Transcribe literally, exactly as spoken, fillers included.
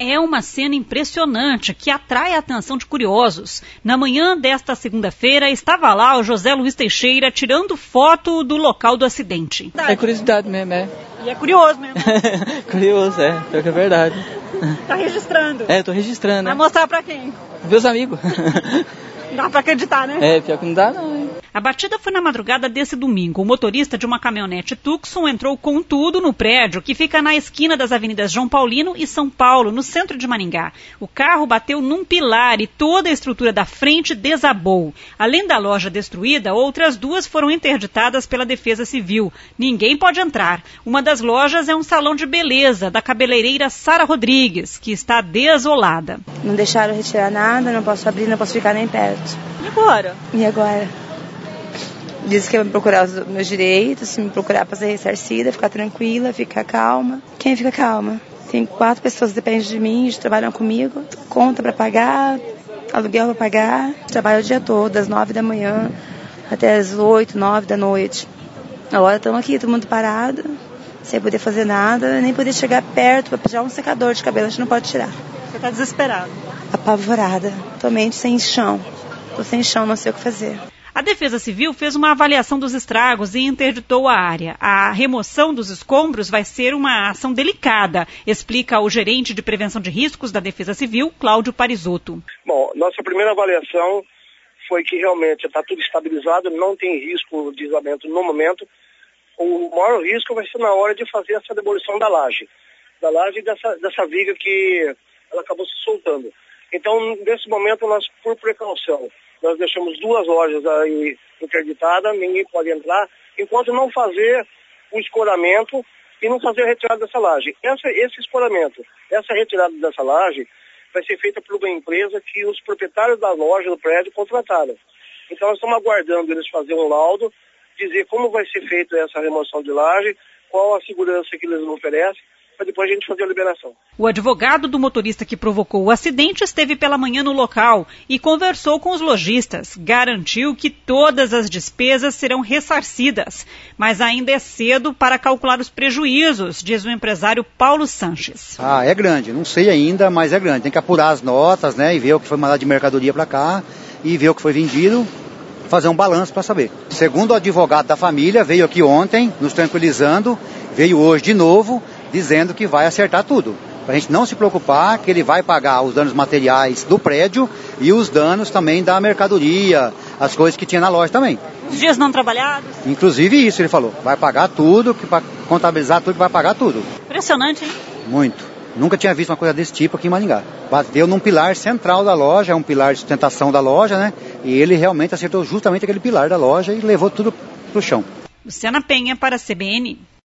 É uma cena impressionante que atrai a atenção de curiosos. Na manhã desta segunda-feira, estava lá o José Luiz Teixeira tirando foto do local do acidente. É curiosidade mesmo, é. E é curioso mesmo. Curioso, é. Pior que é verdade. Tá registrando? É, eu tô registrando. Vai né? mostrar pra quem? Meus amigos. Não dá pra acreditar, né? É, pior que não dá não, hein? A batida foi na madrugada desse domingo. O motorista de uma caminhonete Tucson entrou com tudo no prédio que fica na esquina das avenidas João Paulino e São Paulo, no centro de Maringá. O carro bateu num pilar e toda a estrutura da frente desabou. Além da loja destruída, outras duas foram interditadas pela Defesa Civil. Ninguém pode entrar. Uma das lojas é um salão de beleza da cabeleireira Sara Rodrigues, que está desolada. Não deixaram retirar nada, não posso abrir, não posso ficar nem perto. E agora? E agora? Diz que vai me procurar os meus direitos, se me procurar para ser ressarcida, ficar tranquila, ficar calma. Quem fica calma? Tem quatro pessoas que dependem de mim, que trabalham comigo, conta para pagar, aluguel para pagar. Trabalho o dia todo, das nove da manhã até as oito, nove da noite. Agora estamos aqui, todo mundo parado, sem poder fazer nada, nem poder chegar perto para pedir um secador de cabelo, a gente não pode tirar. Você está desesperado? Apavorada, totalmente sem chão. Estou sem chão, não sei o que fazer. A Defesa Civil fez uma avaliação dos estragos e interditou a área. A remoção dos escombros vai ser uma ação delicada, explica o gerente de prevenção de riscos da Defesa Civil, Cláudio Parisotto. Bom, nossa primeira avaliação foi que realmente está tudo estabilizado, não tem risco de desabamento no momento. O maior risco vai ser na hora de fazer essa demolição da laje, da laje dessa, dessa viga que ela acabou se soltando. Então, nesse momento, nós, por precaução, nós deixamos duas lojas aí interditadas, ninguém pode entrar, enquanto não fazer o escoramento e não fazer a retirada dessa laje. Essa, esse escoramento, essa retirada dessa laje vai ser feita por uma empresa que os proprietários da loja, do prédio, contrataram. Então nós estamos aguardando eles fazerem um laudo, dizer como vai ser feita essa remoção de laje, qual a segurança que eles oferecem, para depois a gente fazer a liberação. O advogado do motorista que provocou o acidente esteve pela manhã no local e conversou com os lojistas. Garantiu que todas as despesas serão ressarcidas, mas ainda é cedo para calcular os prejuízos, diz o empresário Paulo Sanches. Ah, é grande, não sei ainda, mas é grande. Tem que apurar as notas, né, e ver o que foi mandado de mercadoria para cá e ver o que foi vendido, fazer um balanço para saber. Segundo o advogado da família, veio aqui ontem, nos tranquilizando, veio hoje de novo, dizendo que vai acertar tudo. Para a gente não se preocupar, que ele vai pagar os danos materiais do prédio e os danos também da mercadoria, as coisas que tinha na loja também. Os dias não trabalhados? Inclusive isso, ele falou. Vai pagar tudo, que para contabilizar tudo, que vai pagar tudo. Impressionante, hein? Muito. Nunca tinha visto uma coisa desse tipo aqui em Maringá. Bateu num pilar central da loja, é um pilar de sustentação da loja, né? E ele realmente acertou justamente aquele pilar da loja e levou tudo pro chão. Luciana Penha para a C B N.